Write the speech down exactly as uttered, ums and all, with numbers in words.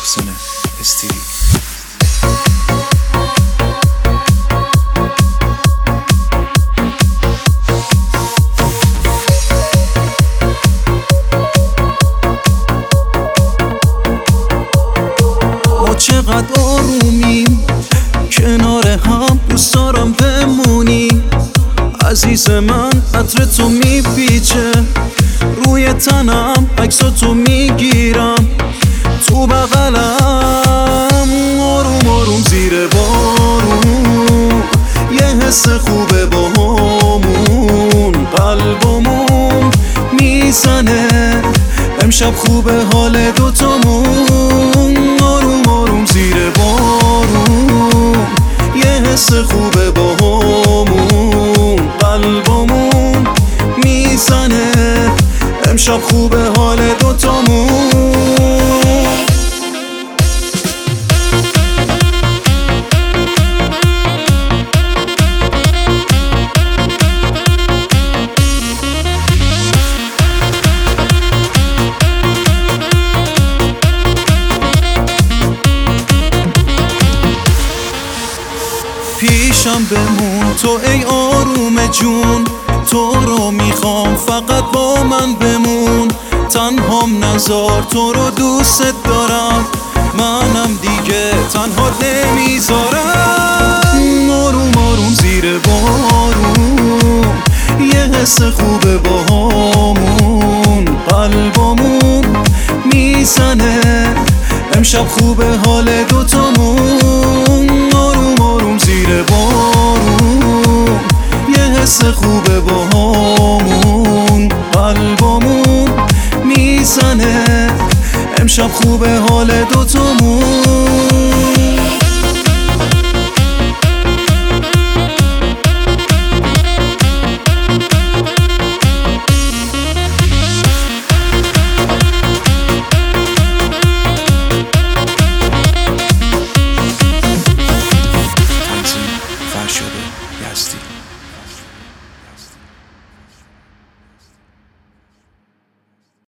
محسن استیری. ما چقدر آرومیم کنار هم، دوست دارم بمونی عزیز من. عطر تو میپیچه روی تنم، عکساتو میگیرم تو بغلم، آروم آروم زیر بارون، یه حس خوبه با همون، قلبمون میزنه امشب خوبه حال دوتامون، آروم آروم زیر بارون، یه حس خوبه با همون، قلبمون میزنه امشب خوبه حال دوتامون. پیشم بمون تو ای آروم جون، تو رو میخوام فقط با من بمون، تنهام نذار تو رو دوست دارم، منم دیگه تنها نمیذارم، آروم آروم زیر بارون، یه حس خوبه با همون، قلبمون میزنه امشب خوبه حال دوتامون، آروم آروم زیر بارون، یه حس خوبه با همون، قلبمون میزنه امشب خوبه حال دوتامون.